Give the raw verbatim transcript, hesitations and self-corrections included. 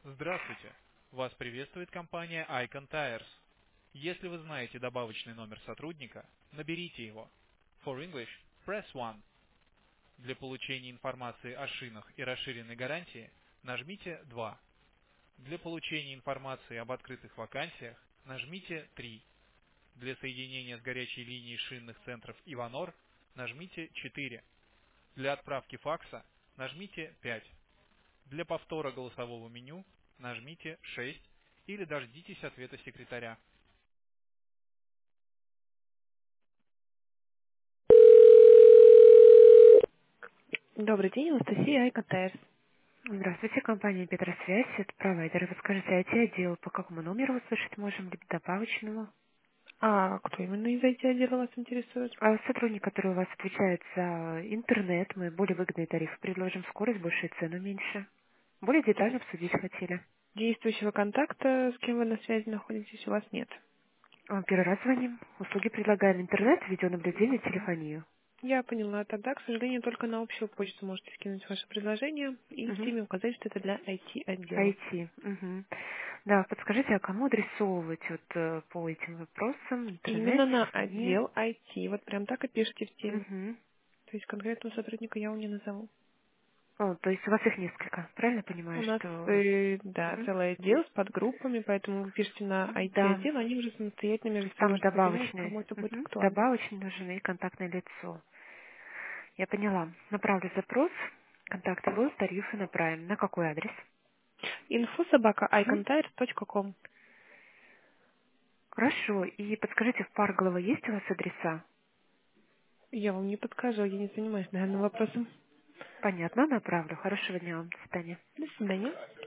Здравствуйте! Вас приветствует компания Icon Tires. Если вы знаете добавочный номер сотрудника, наберите его. For English, press one. Для получения информации о шинах и расширенной гарантии нажмите два. Для получения информации об открытых вакансиях нажмите три. Для соединения с горячей линией шинных центров Иванор нажмите четыре. Для отправки факса нажмите пять. Для повтора голосового меню нажмите шесть или дождитесь ответа секретаря. Добрый день, Анастасия Айкотайрс. Здравствуйте, компания Петросвязь, это провайдер. Подскажите, ай ти-отдел по какому номеру услышать можем, либо добавочному? А кто именно из ай ти-отдела вас интересует? А сотрудник, который у вас отвечает за интернет, мы более выгодные тарифы предложим, скорость больше и цену меньше. Более детально обсудить хотели. Действующего контакта, с кем вы на связи находитесь, у вас нет. А, Первый раз звоним. Услуги предлагаем: интернет, видеонаблюдение, телефонию. Я поняла. Тогда, к сожалению, только на общую почту можете скинуть ваше предложение и в Угу. теме указать, что это для ай ти-отдела. ай ти. Угу. Да, подскажите, а кому адресовывать вот э, по этим вопросам? Интернет, Именно на телефония? отдел ай ти. Вот прям так и пишите в теме. Угу. То есть конкретного сотрудника я вам не назову. О, то есть у вас их несколько, правильно У понимаю, нас, что... э, да, Мгм. целый отдел с подгруппами, поэтому пишите на Да, ай ти-отдел, они уже самостоятельно между собой там распределяют, добавочный, кому это будет мгм, актуально. добавочный нужен и контактное лицо. Я поняла. Направлю запрос, контакты будут, тарифы направим. На какой адрес? Инфо собака Мгм. айконтайр точка ком. Хорошо. И подскажите, в Парголово есть у вас адреса? Я вам не подскажу, я не занимаюсь данным вопросом. Понятно, направлю. Хорошего дня вам. До свидания. До свидания.